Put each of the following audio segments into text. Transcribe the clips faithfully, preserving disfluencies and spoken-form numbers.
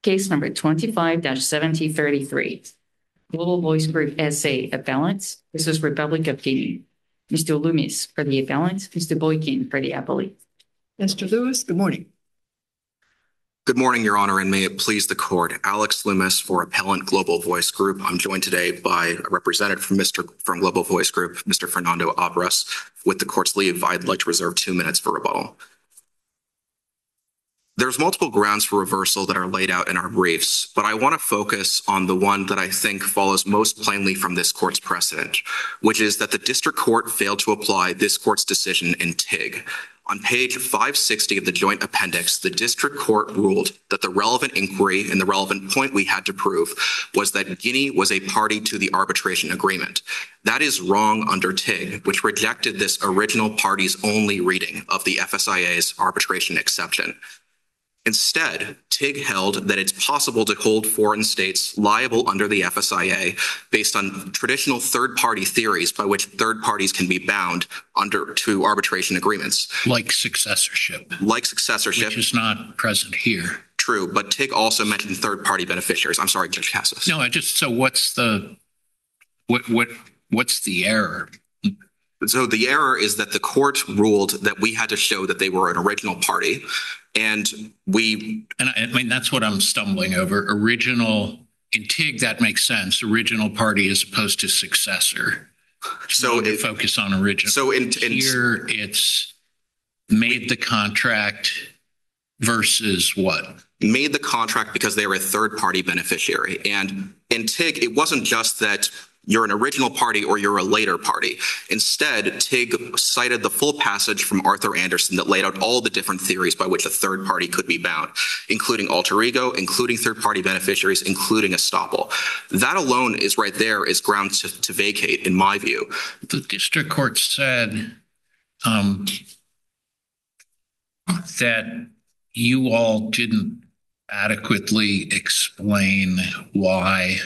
Case number twenty-five seventy thirty-three. Global Voice Group S A appellants versus Republic of Guinea. Mister Loomis for the appellant, Mister Boykin for the appellate. Mister Lewis, good morning. Good morning, Your Honor, and may it please the court. Alex Loomis for Appellant Global Voice Group. I'm joined today by a representative from Mister from Global Voice Group, Mister Fernando Abras. With the court's leave, I'd like to reserve two minutes for rebuttal. There's multiple grounds for reversal that are laid out in our briefs, but I want to focus on the one that I think follows most plainly from this court's precedent, which is that the district court failed to apply this court's decision in Tig. On page five sixty of the joint appendix, the district court ruled that the relevant inquiry and the relevant point we had to prove was that Guinea was a party to the arbitration agreement. That is wrong under Tig, which rejected this original party's only reading of the F S I A's arbitration exception. Instead, Tig held that it's possible to hold foreign states liable under the F S I A based on traditional third-party theories by which third parties can be bound under to arbitration agreements. Like successorship. Like successorship. Which is not present here. True, but Tig also mentioned third-party beneficiaries. I'm sorry, Judge Cassis. No, I just, so what's the, what, what, what's the error? So the error is that the court ruled that we had to show that they were an original party. And we... And I, I mean, that's what I'm stumbling over. Original, in Tig, that makes sense. Original party as opposed to successor. So it, focus on original. So in, in, here, it's made the contract versus what? Made the contract because they were a third-party beneficiary. And in Tig, it wasn't just that you're an original party or you're a later party. Instead, Tig cited the full passage from Arthur Anderson that laid out all the different theories by which a third party could be bound, including alter ego, including third-party beneficiaries, including estoppel. That alone is right there is ground to, to vacate, in my view. The district court said um, that you all didn't adequately explain why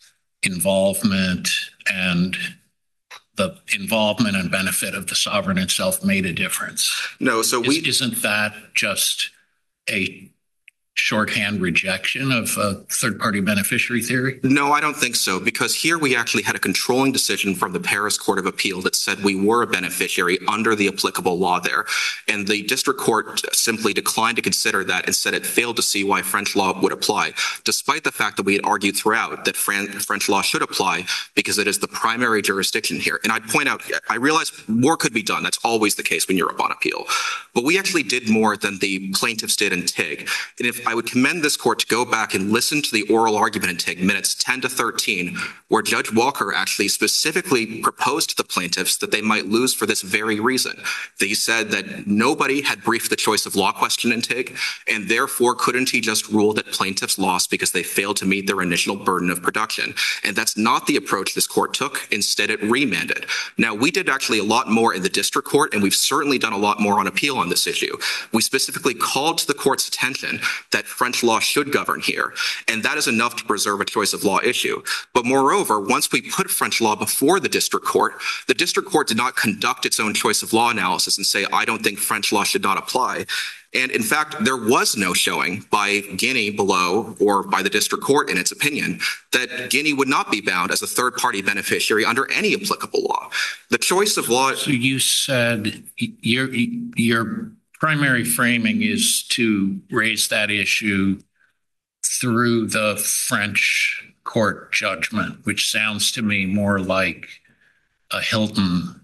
involvement and the involvement and benefit of the sovereign itself made a difference. No, so we... Isn't that just a shorthand rejection of a third-party beneficiary theory? No, I don't think so, because here we actually had a controlling decision from the Paris Court of Appeal that said we were a beneficiary under the applicable law there. And the district court simply declined to consider that and said it failed to see why French law would apply, despite the fact that we had argued throughout that Fran- French law should apply because it is the primary jurisdiction here. And I'd point out, I realize more could be done. That's always the case when you're up on appeal. But we actually did more than the plaintiffs did in Tig. And if I would commend this court to go back and listen to the oral argument in Tig, minutes ten to thirteen, where Judge Walker actually specifically proposed to the plaintiffs that they might lose for this very reason. He said that nobody had briefed the choice of law question in Tig, and therefore couldn't he just rule that plaintiffs lost because they failed to meet their initial burden of production. And that's not the approach this court took. Instead, it remanded. Now, we did actually a lot more in the district court, and we've certainly done a lot more on appeal on this issue. We specifically called to the court's attention that French law should govern here, and that is enough to preserve a choice of law issue. But moreover, once we put French law before the district court, the district court did not conduct its own choice of law analysis and say, I don't think French law should not apply. And in fact, there was no showing by Guinea below or by the district court in its opinion that Guinea would not be bound as a third-party beneficiary under any applicable law. The choice of law... So you said your your primary framing is to raise that issue through the French court judgment, which sounds to me more like a Hilton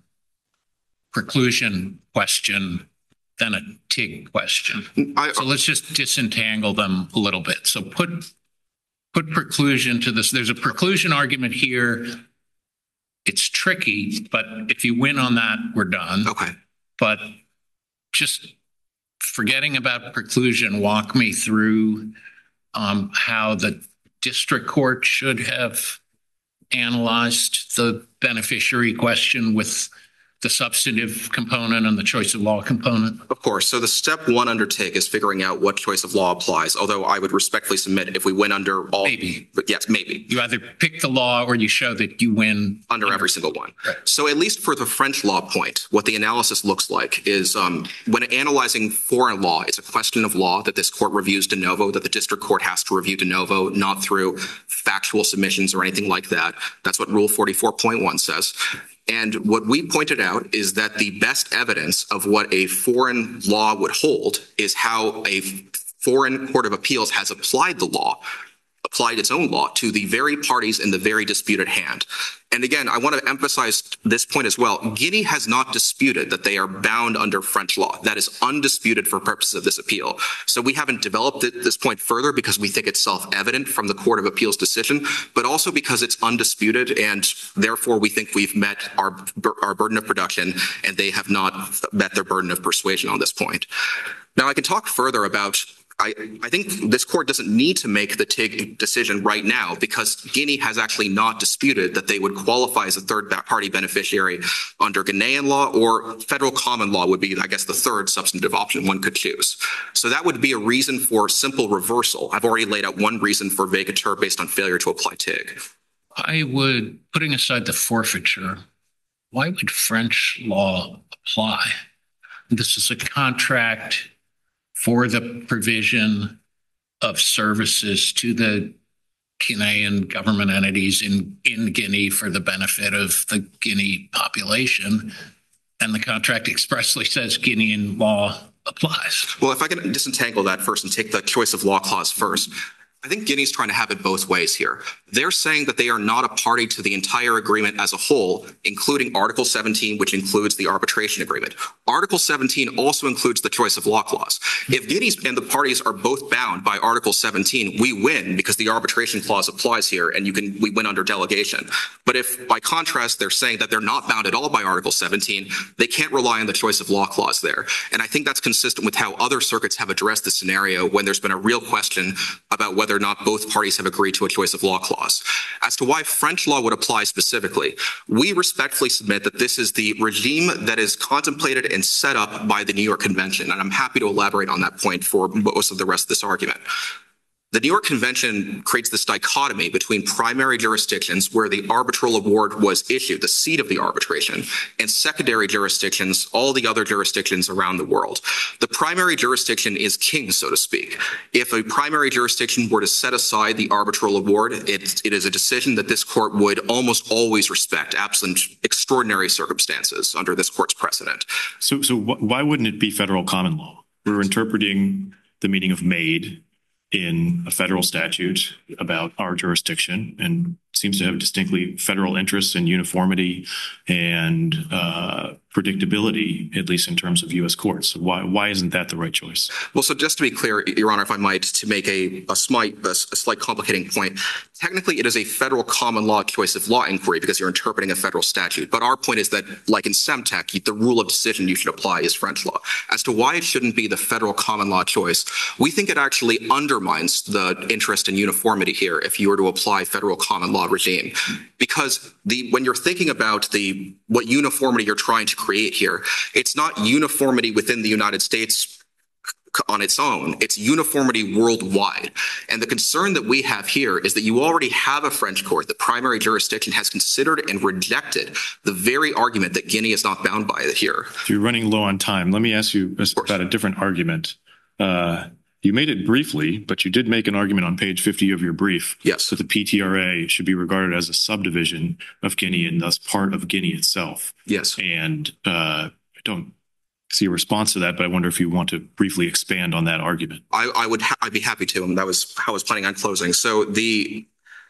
preclusion question than a Tig question. I, so let's just disentangle them a little bit. So put put preclusion to this. There's a preclusion argument here. It's tricky, but if you win on that, we're done. Okay. But just forgetting about preclusion, walk me through um, how the district court should have analyzed the beneficiary question with the substantive component and the choice of law component? Of course. So the step one undertake is figuring out what choice of law applies, although I would respectfully submit if we went under all. Maybe. But yes, maybe. You either pick the law or you show that you win. Under every single one. Right. So at least for the French law point, what the analysis looks like is um, when analyzing foreign law, it's a question of law that this court reviews de novo, that the district court has to review de novo, not through factual submissions or anything like that. That's what Rule forty-four point one says. And what we pointed out is that the best evidence of what a foreign law would hold is how a foreign court of appeals has applied the law, applied its own law to the very parties in the very disputed hand. And again, I want to emphasize this point as well. Guinea has not disputed that they are bound under French law. That is undisputed for purposes of this appeal. So we haven't developed it, this point further because we think it's self-evident from the Court of Appeals decision, but also because it's undisputed, and therefore we think we've met our, our burden of production and they have not met their burden of persuasion on this point. Now, I can talk further about I, I think this court doesn't need to make the T I G decision right now because Guinea has actually not disputed that they would qualify as a third party beneficiary under Ghanaian law, or federal common law would be, I guess, the third substantive option one could choose. So that would be a reason for simple reversal. I've already laid out one reason for vacatur based on failure to apply T I G. I would, putting aside the forfeiture, why would French law apply? This is a contract for the provision of services to the Guinean government entities in, in Guinea for the benefit of the Guinea population. And the contract expressly says Guinean law applies. Well, if I can disentangle that first and take the choice of law clause first. I think Guinea's trying to have it both ways here. They're saying that they are not a party to the entire agreement as a whole, including Article seventeen, which includes the arbitration agreement. Article seventeen also includes the choice of law clause. If Guinea and the parties are both bound by Article seventeen, we win because the arbitration clause applies here and you can we win under delegation. But if by contrast they're saying that they're not bound at all by Article seventeen, they can't rely on the choice of law clause there. And I think that's consistent with how other circuits have addressed the scenario when there's been a real question about whether or not both parties have agreed to a choice of law clause. As to why French law would apply specifically, we respectfully submit that this is the regime that is contemplated and set up by the New York Convention, and I'm happy to elaborate on that point for most of the rest of this argument. The New York Convention creates this dichotomy between primary jurisdictions where the arbitral award was issued, the seat of the arbitration, and secondary jurisdictions, all the other jurisdictions around the world. The primary jurisdiction is king, so to speak. If a primary jurisdiction were to set aside the arbitral award, it, it is a decision that this court would almost always respect, absent extraordinary circumstances under this court's precedent. So, so wh- why wouldn't it be federal common law? We're interpreting the meaning of made in a federal statute about our jurisdiction and seems to have distinctly federal interests in uniformity and uh, predictability, at least in terms of U S courts. So why why isn't that the right choice? Well, so just to be clear, Your Honor, if I might, to make a, a, slight, a, a slight complicating point, technically it is a federal common law choice of law inquiry because you're interpreting a federal statute. But our point is that, like in Semtec, the rule of decision you should apply is French law. As to why it shouldn't be the federal common law choice, we think it actually undermines the interest in uniformity here if you were to apply federal common law regime. Because the when you're thinking about the what uniformity you're trying to create here, it's not uniformity within the United States on its own. It's uniformity worldwide. And the concern that we have here is that you already have a French court. The primary jurisdiction has considered and rejected the very argument that Guinea is not bound by it here. If you're running low on time, let me ask you about a different argument. Uh, you made it briefly, but you did make an argument on page fifty of your brief. Yes. That the P T R A should be regarded as a subdivision of Guinea and thus part of Guinea itself. Yes. And uh, I don't see a response to that, but I wonder if you want to briefly expand on that argument. I, I would ha- I'd be happy to, and that was how I was planning on closing. So the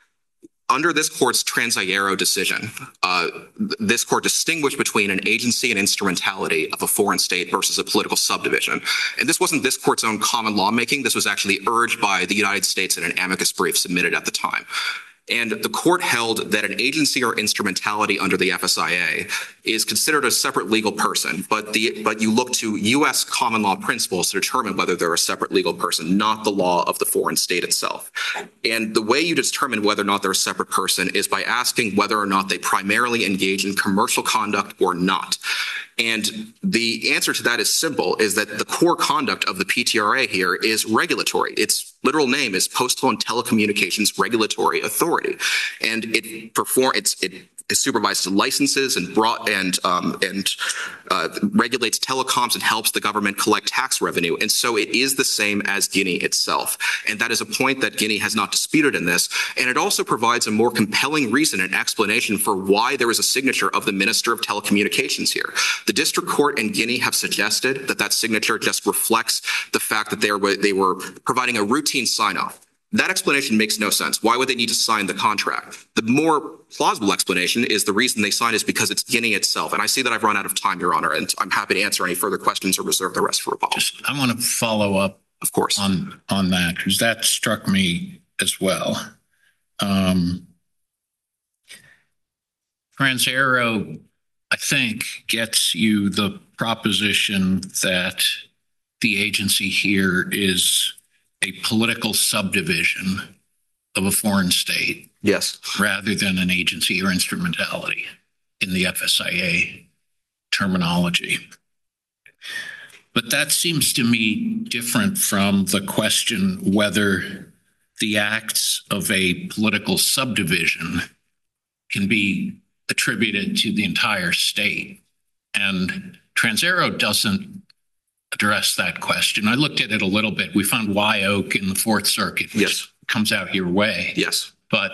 under this court's Transiero decision, uh, this court distinguished between an agency and instrumentality of a foreign state versus a political subdivision. And this wasn't this court's own common lawmaking. This was actually urged by the United States in an amicus brief submitted at the time. And the court held that an agency or instrumentality under the F S I A is considered a separate legal person, but the but you look to U S common law principles to determine whether they're a separate legal person, not the law of the foreign state itself. And the way you determine whether or not they're a separate person is by asking whether or not they primarily engage in commercial conduct or not. And the answer to that is simple, is that the core conduct of the P T R A here is regulatory. Its literal name is Postal and Telecommunications Regulatory Authority. And it perform it's it It supervises licenses and brought and um, and uh, regulates telecoms and helps the government collect tax revenue. And so it is the same as Guinea itself. And that is a point that Guinea has not disputed in this. And it also provides a more compelling reason and explanation for why there is a signature of the Minister of Telecommunications here. The district court in Guinea have suggested that that signature just reflects the fact that they were, they were providing a routine sign-off. That explanation makes no sense. Why would they need to sign the contract? The more plausible explanation is the reason they signed is because it's Guinea itself. And I see that I've run out of time, Your Honor, and I'm happy to answer any further questions or reserve the rest for rebuttal. Just, I want to follow up, of course, on on that, because that struck me as well. Um, Transaero, I think, gets you the proposition that the agency here is a political subdivision of a foreign state. Yes. Rather than an agency or instrumentality in the F S I A terminology. But that seems to me different from the question whether the acts of a political subdivision can be attributed to the entire state. And Transaero doesn't address that question. I looked at it a little bit. We found Wye Oak in the Fourth Circuit, which yes. comes out your way. Yes. But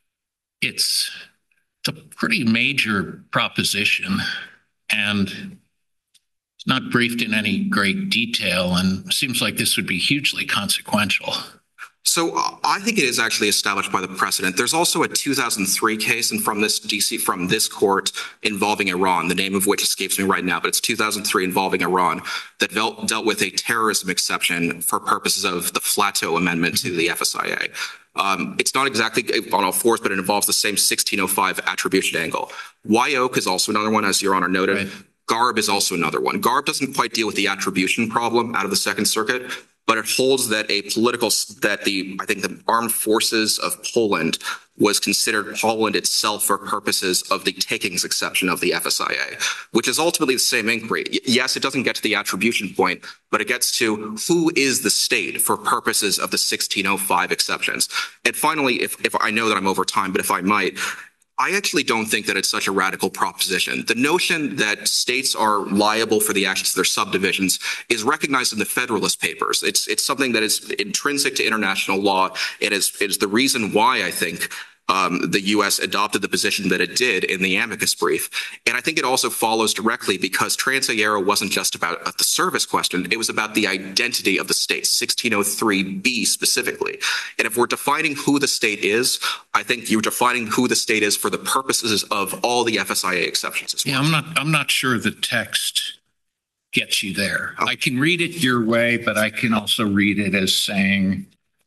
it's, it's a pretty major proposition, and it's not briefed in any great detail, and seems like this would be hugely consequential. So uh, I think it is actually established by the precedent. There's also a two thousand three case and from this D C from this court involving Iran, the name of which escapes me right now, but it's two thousand three involving Iran that dealt, dealt with a terrorism exception for purposes of the Flatto Amendment to the F S I A. Um, it's not exactly on all fours, but it involves the same sixteen oh five attribution angle. Wye Oak is also another one, as Your Honor noted. Right. Garb is also another one. Garb doesn't quite deal with the attribution problem out of the Second Circuit, but it holds that a political, that the, I think the armed forces of Poland was considered Poland itself for purposes of the takings exception of the F S I A, which is ultimately the same inquiry. Yes, it doesn't get to the attribution point, but it gets to who is the state for purposes of the sixteen oh five exceptions. And finally, if, if I know that I'm over time, but if I might, I actually don't think that it's such a radical proposition. The notion that states are liable for the actions of their subdivisions is recognized in the Federalist Papers. It's it's something that is intrinsic to international law. It is it is the reason why I think um, the U S adopted the position that it did in the amicus brief. And I think it also follows directly because Transaero wasn't just about the service question. It was about the identity of the state, sixteen oh three B specifically. And if we're defining who the state is, I think you're defining who the state is for the purposes of all the F S I A exceptions as well. Yeah, I'm not, I'm not sure the text gets you there. Okay. I can read it your way, but I can also read it as saying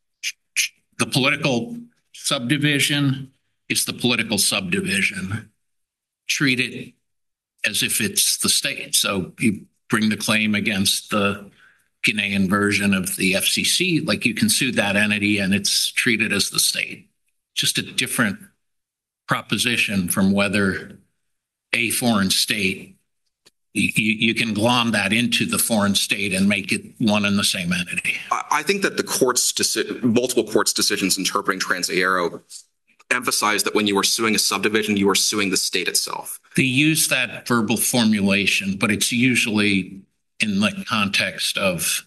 the political subdivision is the political subdivision. Treat it as if it's the state. So you bring the claim against the Guinean version of the F C C, like you can sue that entity and it's treated as the state. Just a different proposition from whether a foreign state, you, you can glom that into the foreign state and make it one and the same entity. I think that the court's deci- multiple courts' decisions interpreting Transaero emphasize that when you are suing a subdivision, you are suing the state itself. They use that verbal formulation, but it's usually in the context of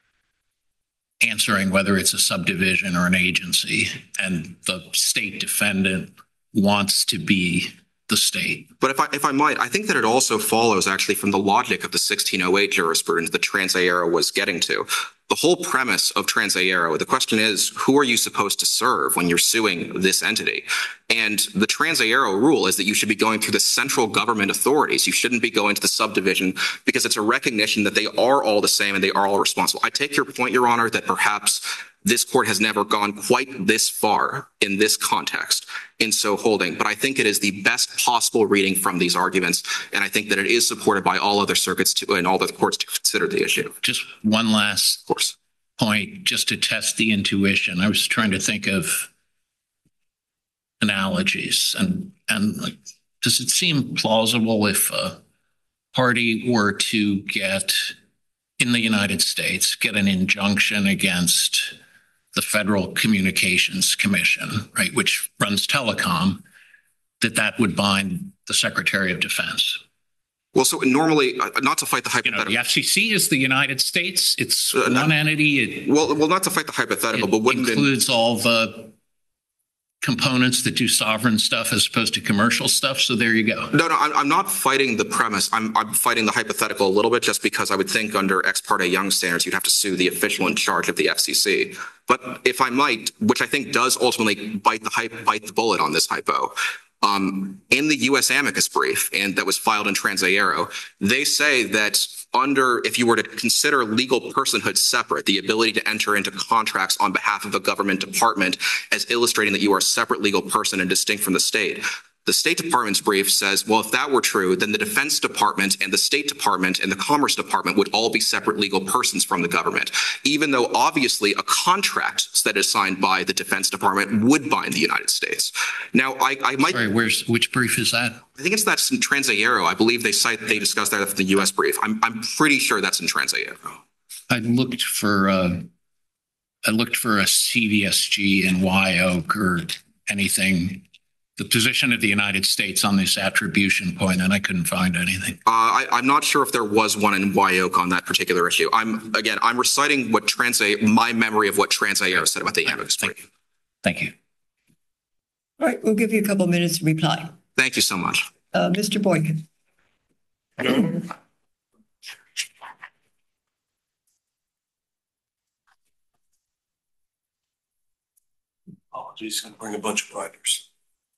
answering whether it's a subdivision or an agency, and the state defendant wants to be the state. But if I if I might, I think that it also follows actually from the logic of the sixteen oh eight jurisprudence that Transaero was getting to. The whole premise of Transaero, the question is, who are you supposed to serve when you're suing this entity? And the Transaero rule is that you should be going through the central government authorities. You shouldn't be going to the subdivision because it's a recognition that they are all the same and they are all responsible. I take your point, Your Honor, that perhaps This court has never gone quite this far in this context in so holding, but I think it is the best possible reading from these arguments, and I think that it is supported by all other circuits to, and all the courts to consider the issue. Just one last Of course. point, just to test the intuition. I was trying to think of analogies, and and like, does it seem plausible if a party were to get in the United States get an injunction against the Federal Communications Commission, right, which runs telecom, that that would bind the Secretary of Defense? Well, so normally, uh, not to fight the You know, hypothetical. the F C C is the United States. It's Uh, no. one entity. It, Well, well, not to fight the hypothetical, it but wouldn't it? includes all the components that do sovereign stuff as opposed to commercial stuff. So there you go. No, no, I'm, I'm not fighting the premise. I'm, I'm fighting the hypothetical a little bit just because I would think under Ex parte Young standards, you'd have to sue the official in charge of the F C C. But if I might, which I think does ultimately bite the hype, bite the bullet on this hypo, um, in the U S amicus brief, and that was filed in Transaero, they say that under, if you were to consider legal personhood separate, the ability to enter into contracts on behalf of a government department as illustrating that you are a separate legal person and distinct from the state. The State Department's brief says, well, if that were true, then the Defense Department and the State Department and the Commerce Department would all be separate legal persons from the government, even though obviously a contract that is signed by the Defense Department would bind the United States. Now, I, I might, Sorry, where's which brief is that? I think it's that's in Transaero. I believe they cite, they discussed that in the U S brief. I'm, I'm pretty sure that's in Transaero. I looked for uh, I looked for a C V S G in Wyoke or anything. The position of the United States on this attribution point, and I couldn't find anything. Uh, I, I'm not sure if there was one in Wyoke on that particular issue. I'm, again, I'm reciting what Transa, my memory of what Transaero said about the amicus brief. Thank you. All right, we'll give you a couple minutes to reply. Thank you so much. Uh, Mister Boykin. Apologies, I'm bring a bunch of binders.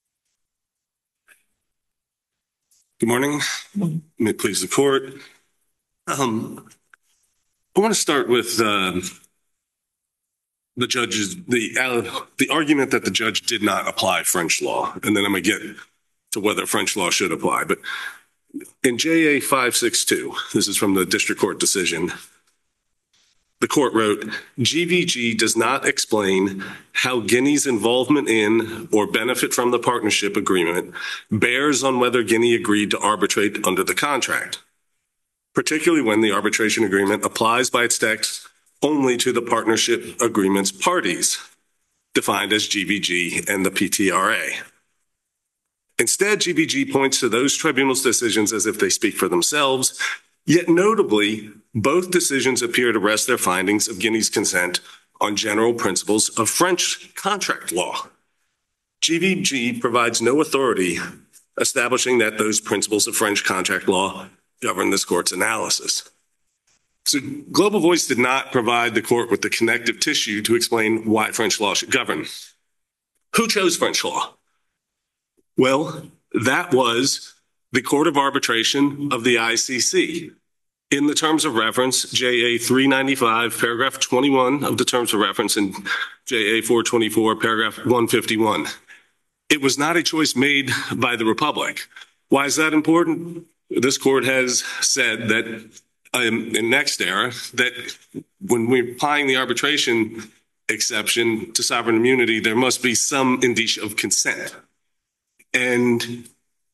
Good morning. May it please the court. Um, I want to start with um, the judge's the uh, the argument that the judge did not apply French law, and then I'm going to get to whether French law should apply. But in J A five sixty-two, this is from the district court decision. The court wrote, G V G does not explain how Guinea's involvement in or benefit from the partnership agreement bears on whether Guinea agreed to arbitrate under the contract, particularly when the arbitration agreement applies by its text only to the partnership agreement's parties, defined as G V G and the P T R A. Instead, G V G points to those tribunals' decisions as if they speak for themselves. Yet notably, both decisions appear to rest their findings of Guinea's consent on general principles of French contract law. G V G provides no authority establishing that those principles of French contract law govern this court's analysis. So Global Voice did not provide the court with the connective tissue to explain why French law should govern. Who chose French law? Well, that was the Court of Arbitration of the I C C. In the terms of reference, J A three ninety-five, paragraph twenty-one of the terms of reference, and J A four twenty-four, paragraph one fifty-one. It was not a choice made by the Republic. Why is that important? This court has said that um, in next era, that when we're applying the arbitration exception to sovereign immunity, there must be some indicia of consent. And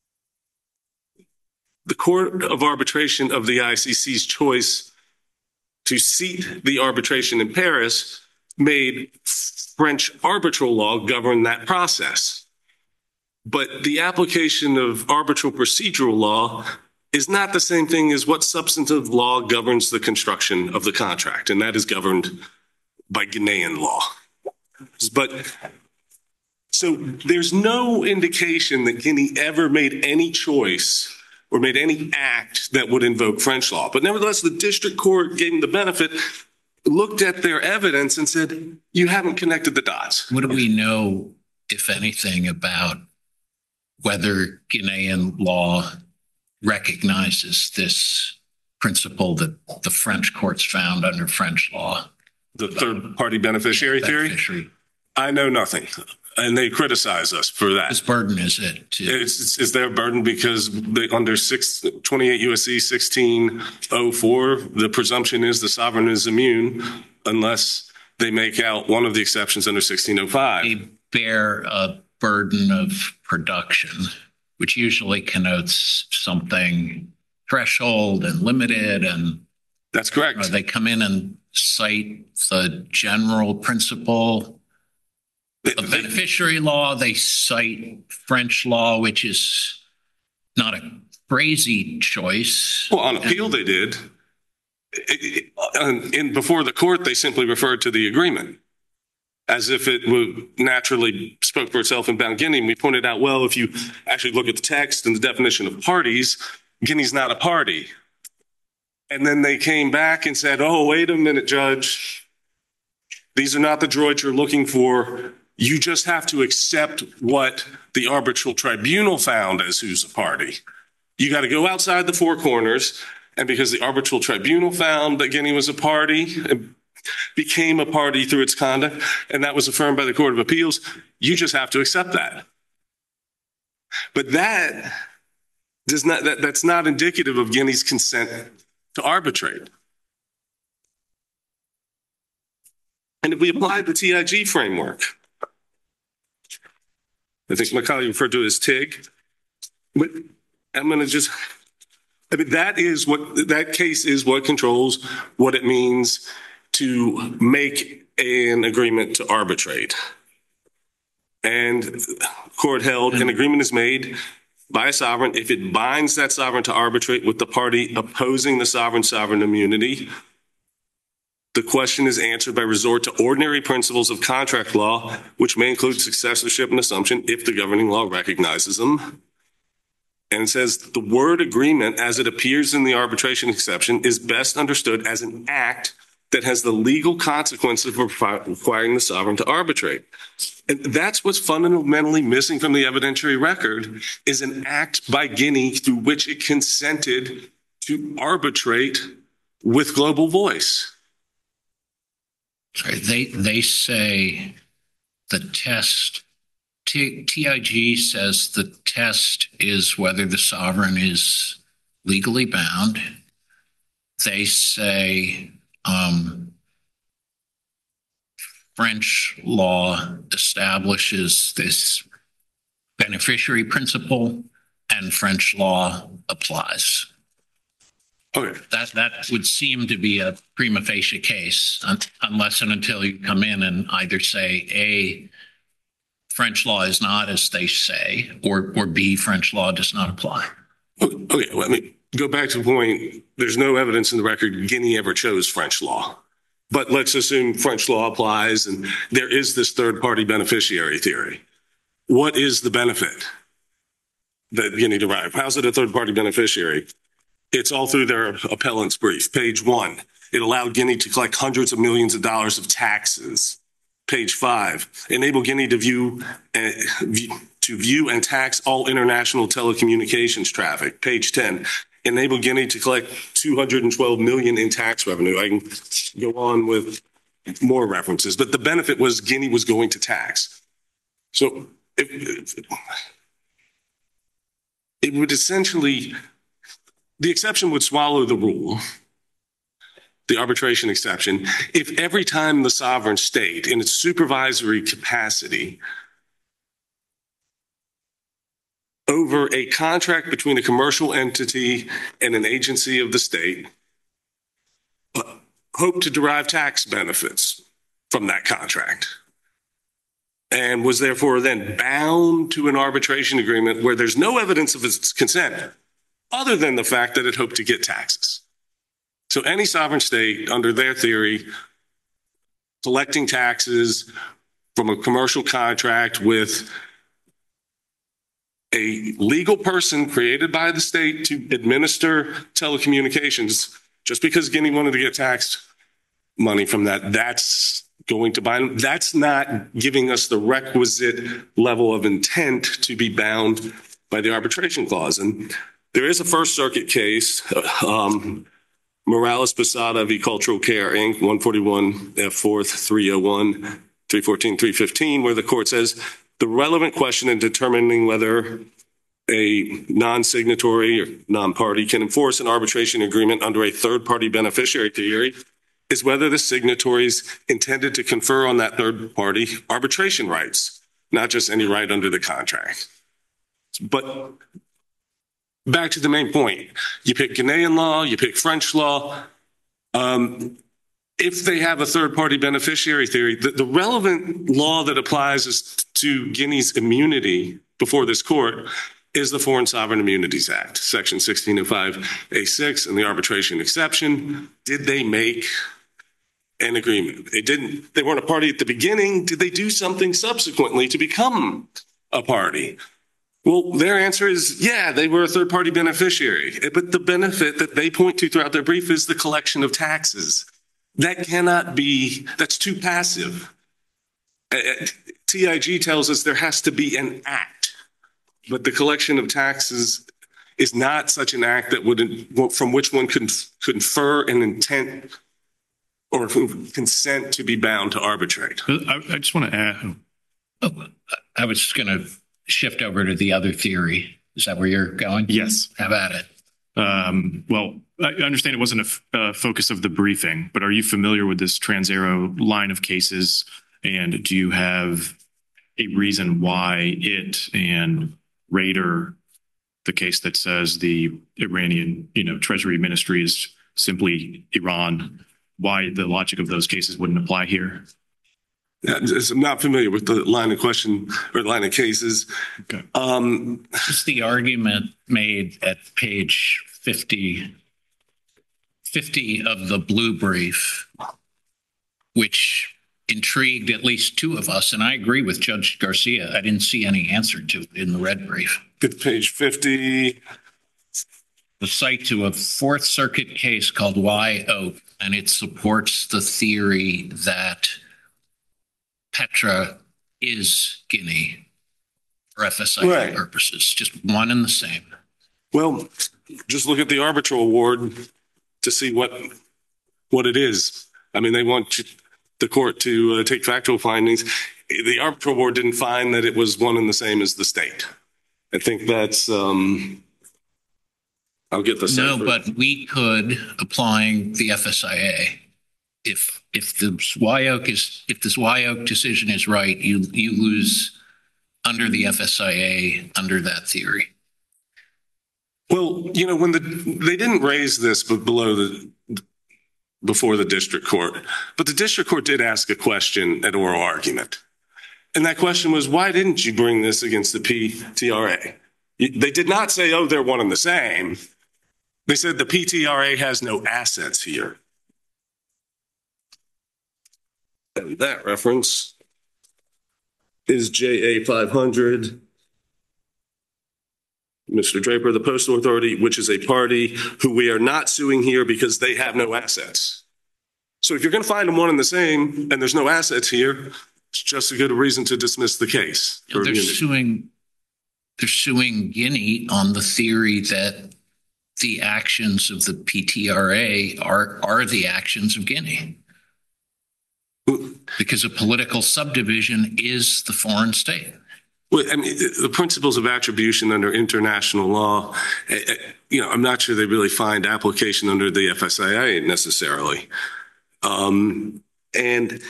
the Court of Arbitration of the I C C's choice to seat the arbitration in Paris made French arbitral law govern that process. But the application of arbitral procedural law is not the same thing as what substantive law governs the construction of the contract, and that is governed by Guinean law. But so there's no indication that Guinea ever made any choice or made any act that would invoke French law. But nevertheless, the district court gave them the benefit, looked at their evidence and said, you haven't connected the dots. What do we know, if anything, about whether Guinean law recognizes this principle that the French courts found under French law? the third party beneficiary theory? Beneficiary. I know nothing. And they criticize us for that. Whose burden is it? to- It's, it's, it's their burden because they, under six, twenty-eight U S C sixteen oh four, the presumption is the sovereign is immune unless they make out one of the exceptions under sixteen oh five. They bear a burden of production, which usually connotes something threshold and limited, and That's uh, correct. they come in and cite the general principle They- of they- beneficiary law. They cite French law, which is not a crazy choice. Well, on appeal, they did. It- it- and in, before the court, they simply referred to the agreement as if it would naturally spoke for itself in Bound Guinea. And we pointed out, well, if you actually look at the text and the definition of parties, Guinea's not a party. And then they came back and said, oh, wait a minute, Judge. These are not the droids you're looking for. You just have to accept what the arbitral tribunal found as who's a party. You got to go outside the four corners. And because the arbitral tribunal found that Guinea was a party, it became a party through its conduct, and that was affirmed by the Court of Appeals, you just have to accept that. But that does not, that, that's not indicative of Guinea's consent to arbitrate. And if we apply the T I G framework, I think my colleague referred to it as T I G, but I'm going to just, I mean, that is what, that case is what controls what it means to make an agreement to arbitrate. And court held an agreement is made by a sovereign if it binds that sovereign to arbitrate with the party opposing the sovereign sovereign immunity. The question is answered by resort to ordinary principles of contract law, which may include successorship and assumption if the governing law recognizes them. And it says the word agreement as it appears in the arbitration exception is best understood as an act that has the legal consequences of requiring the sovereign to arbitrate. And that's what's fundamentally missing from the evidentiary record is an act by Guinea through which it consented to arbitrate with Global Voice. Sorry, they, they say the test, T, TIG says the test is whether the sovereign is legally bound. They say um, French law establishes this beneficiary principle and French law applies. Okay. That that would seem to be a prima facie case un- unless and until you come in and either say A, French law is not as they say, or or B, French law does not apply. Okay, well, let me go back to the point. There's no evidence in the record Guinea ever chose French law. But let's assume French law applies and there is this third party beneficiary theory. What is the benefit that Guinea derived? How's it a third party beneficiary? It's all through their appellant's brief. Page one, it allowed Guinea to collect hundreds of millions of dollars of taxes. Page five, enable Guinea to view, uh, view to view and tax all international telecommunications traffic. Page ten, enable Guinea to collect two hundred twelve million in tax revenue. I can go on with more references, but the benefit was Guinea was going to tax. So it, it, it would essentially, the exception would swallow the rule, the arbitration exception, if every time the sovereign state in its supervisory capacity over a contract between a commercial entity and an agency of the state uh, hoped to derive tax benefits from that contract and was therefore then bound to an arbitration agreement where there's no evidence of its consent other than the fact that it hoped to get taxes. So any sovereign state, under their theory, collecting taxes from a commercial contract with a legal person created by the state to administer telecommunications, just because Guinea wanted to get tax money from that, that's going to bind them. That's not giving us the requisite level of intent to be bound by the arbitration clause. And there is a First Circuit case, um, Morales Posada v. Cultural Care, Incorporated, one forty-one F fourth, three oh one, three fourteen, three fifteen, where the court says the relevant question in determining whether a non-signatory or non-party can enforce an arbitration agreement under a third-party beneficiary theory is whether the signatories intended to confer on that third-party arbitration rights, not just any right under the contract. But back to the main point, you pick Ghanaian law, you pick French law. Um, if they have a third-party beneficiary theory, the, the relevant law that applies is to Guinea's immunity before this court is the Foreign Sovereign Immunities Act, Section sixteen oh five A six, and the arbitration exception. Did they make an agreement? They didn't. They weren't a party at the beginning. Did they do something subsequently to become a party? Well, their answer is, yeah, they were a third-party beneficiary. But the benefit that they point to throughout their brief is the collection of taxes. That cannot be, that's too passive. Uh, T I G tells us there has to be an act, but the collection of taxes is not such an act that would, from which one could confer an intent or consent to be bound to arbitrate. I, I just want to add. Oh, I was just going to shift over to the other theory. Is that where you're going? Yes. How about it? Um, well, I understand it wasn't a f- uh, focus of the briefing, but are you familiar with this Transarrow line of cases? And do you have a reason why it and Raider, the case that says the Iranian, you know, Treasury Ministry is simply Iran, why the logic of those cases wouldn't apply here? I'm not familiar with the line of question or line of cases. Okay. Um, It's the argument made at page fifty, fifty of the blue brief, which intrigued at least two of us. And I agree with Judge Garcia. I didn't see any answer to it in the red brief. page fifty. The cite to a Fourth Circuit case called Y Oak, and it supports the theory that Petra is Guinea for F S I A Right. purposes, just one and the same. Well, just look at the arbitral award to see what what it is. I mean, they want the court to uh, take factual findings. The arbitral award didn't find that it was one and the same as the state. I think that's, um, I'll get the No, cipher. but we could, applying the F S I A, if if the Y Oak is if this Y Oak decision is right, you you lose under the F S I A under that theory. Well, you know, when the they didn't raise this but below the before the district court, but the district court did ask a question at oral argument. And that question was, why didn't you bring this against the P T R A? They did not say, oh, they're one and the same. They said the P T R A has no assets here. And that reference is J A five hundred. Mister Draper, the Postal Authority, which is a party who we are not suing here because they have no assets. So if you're going to find them one and the same and there's no assets here, it's just a good reason to dismiss the case. for They're immunity. suing they're suing Guinea on the theory that the actions of the P T R A are are the actions of Guinea. Because a political subdivision is the foreign state. Well, I mean, the principles of attribution under international law, eh, eh, you know, I'm not sure they really find application under the F S I A necessarily. Um, and it,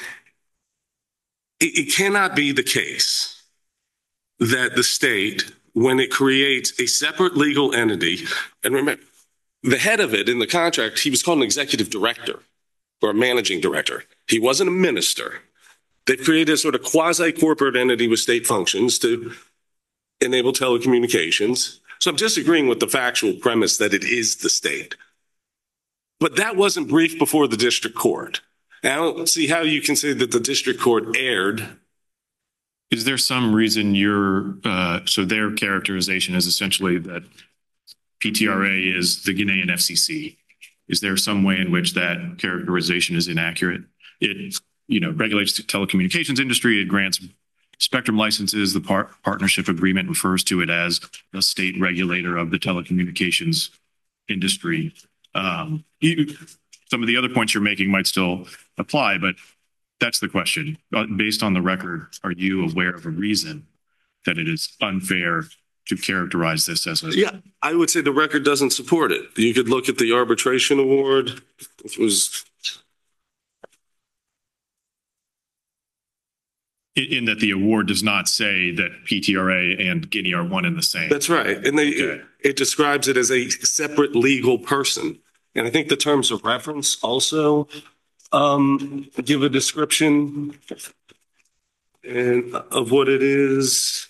it cannot be the case that the state, when it creates a separate legal entity, and remember, the head of it in the contract, he was called an executive director or a managing director. He wasn't a minister. They've created a sort of quasi-corporate entity with state functions to enable telecommunications. So I'm disagreeing with the factual premise that it is the state. But that wasn't briefed before the district court. And I don't see how you can say that the district court erred. Is there some reason your, uh, so their characterization is essentially that P T R A is the Ghanaian F C C? Is there some way in which that characterization is inaccurate? It, you know, regulates the telecommunications industry. It grants spectrum licenses. The par- partnership agreement refers to it as the state regulator of the telecommunications industry. Um, you, some of the other points you're making might still apply, but that's the question. Uh, Based on the record, are you aware of a reason that it is unfair to characterize this as a? Yeah, I would say the record doesn't support it. You could look at the arbitration award. It was, In, in that the award does not say that P T R A and Guinea are one and the same. that's right. And they, Okay. it describes it as a separate legal person. And I think the terms of reference also um, give a description and of what it is.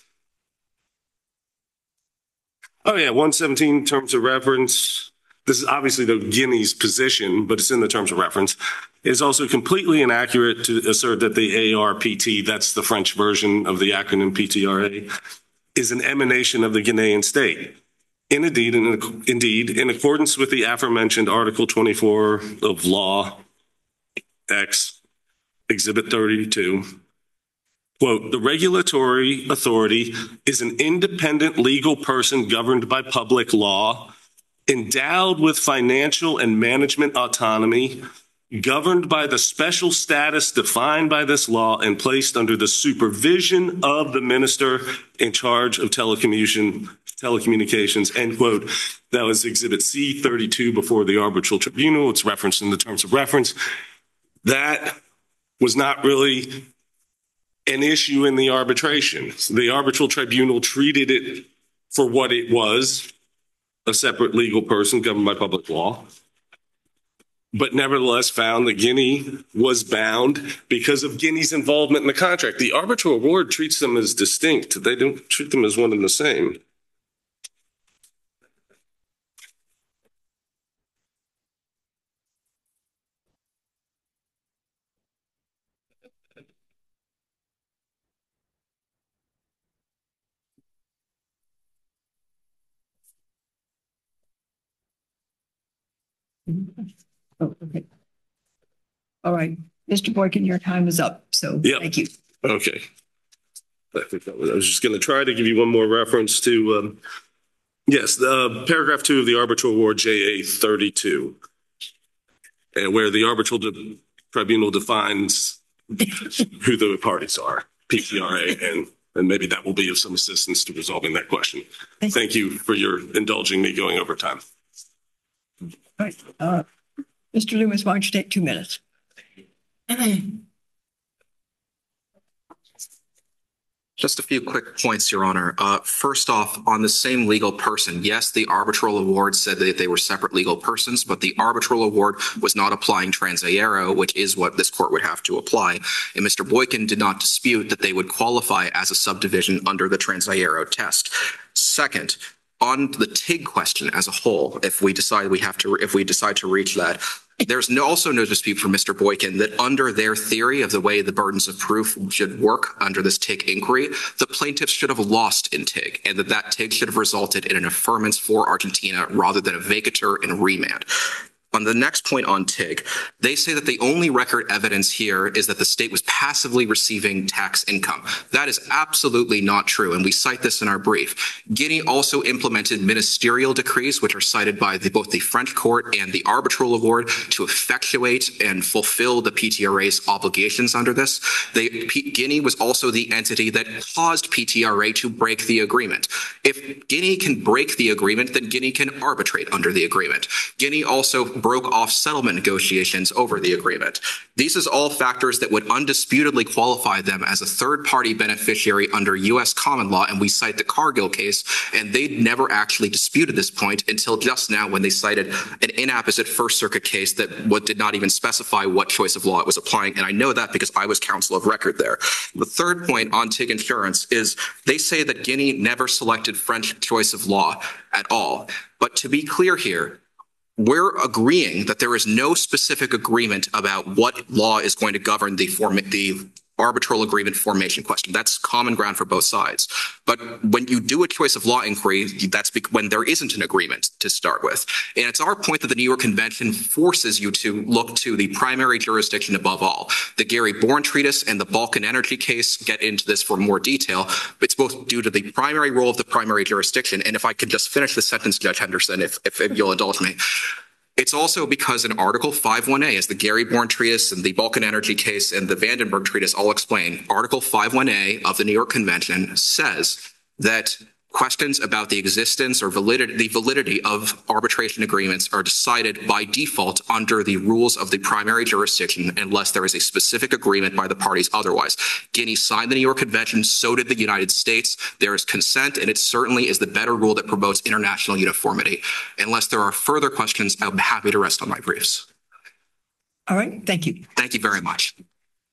Oh yeah, one seventeen terms of reference. This is obviously the Guinea's position, but it's in the terms of reference. It is also completely inaccurate to assert that the A R P T, that's the French version of the acronym P T R A, is an emanation of the Guinean state. In indeed, in, indeed, in accordance with the aforementioned Article twenty-four of Law X, Exhibit thirty-two, quote, the regulatory authority is an independent legal person governed by public law, endowed with financial and management autonomy, governed by the special status defined by this law and placed under the supervision of the minister in charge of telecommunication, telecommunications, end quote. That was Exhibit C thirty-two before the arbitral tribunal. It's referenced in the terms of reference. That was not really an issue in the arbitration. The arbitral tribunal treated it for what it was, a separate legal person governed by public law, but nevertheless found that Guinea was bound because of Guinea's involvement in the contract. The arbitral award treats them as distinct. They don't treat them as one and the same. Oh, okay. All right, Mister Boykin, your time is up, so Yeah. thank you. Okay. I think that was, I was just going to try to give you one more reference to, um, yes, the paragraph two of the arbitral award, J A thirty-two, and where the arbitral de- tribunal defines who the parties are, P T R A, and, and maybe that will be of some assistance to resolving that question. Thank you for your indulging me going over time. All right, uh, Mister Loomis, why don't you take two minutes? Just a few quick points, Your Honor. Uh, first off, on the same legal person, yes, the arbitral award said that they were separate legal persons, but the arbitral award was not applying Trans-Aero, which is what this court would have to apply. And Mister Boykin did not dispute that they would qualify as a subdivision under the Trans-Aero test. Second, on the T I G question as a whole, if we decide we have to, if we decide to reach that, there's no, also no dispute for Mister Boykin that under their theory of the way the burdens of proof should work under this T I G inquiry, the plaintiffs should have lost in T I G, and that that T I G should have resulted in an affirmance for Argentina rather than a vacatur and remand. On the next point on T I G, they say that the only record evidence here is that the state was passively receiving tax income. That is absolutely not true, and we cite this in our brief. Guinea also implemented ministerial decrees, which are cited by the, both the French court and the arbitral award, to effectuate and fulfill the P T R A's obligations under this. They, P, Guinea was also the entity that caused P T R A to break the agreement. If Guinea can break the agreement, then Guinea can arbitrate under the agreement. Guinea also broke off settlement negotiations over the agreement. These is all factors that would undisputedly qualify them as a third-party beneficiary under U S common law, and we cite the Cargill case, and they never actually disputed this point until just now when they cited an inapposite First Circuit case that what did not even specify what choice of law it was applying, and I know that because I was counsel of record there. The third point on T I G insurance is they say that Guinea never selected French choice of law at all, but to be clear here, we're agreeing that there is no specific agreement about what law is going to govern the form the arbitral agreement formation question. That's common ground for both sides. But when you do a choice of law inquiry, that's when there isn't an agreement to start with. And it's our point that the New York Convention forces you to look to the primary jurisdiction above all. The Gary Bourne Treatise and the Balkan Energy case get into this for more detail. It's both due to the primary role of the primary jurisdiction. And if I could just finish the sentence, Judge Henderson, if, if, if you'll indulge me. It's also because in Article five one A, as the Gary Born Treatise and the Vulcan Energy case and the Vandenberg Treatise all explain, Article five one A of the New York Convention says that questions about the existence or validity, the validity of arbitration agreements are decided by default under the rules of the primary jurisdiction unless there is a specific agreement by the parties otherwise. Guinea signed the New York Convention, so did the United States. There is consent, and it certainly is the better rule that promotes international uniformity. Unless there are further questions, I'm happy to rest on my briefs. All right, thank you. Thank you very much.